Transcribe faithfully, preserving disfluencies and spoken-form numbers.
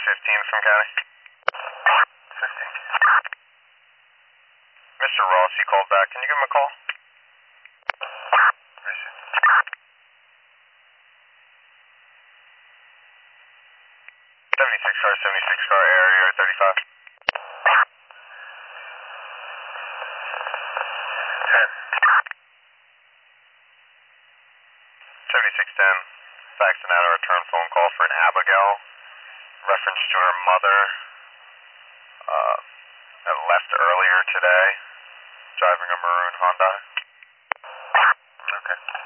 fifteen from County. fifteen. Mister Ross, you called back. Can you give him a call? seventy-six car, seventy-six car, area thirty-five. ten. seventy-six ten. Faxing out a return phone call for an Abigail. Reference to her mother. Uh, that left earlier today. Driving a maroon Honda. Okay.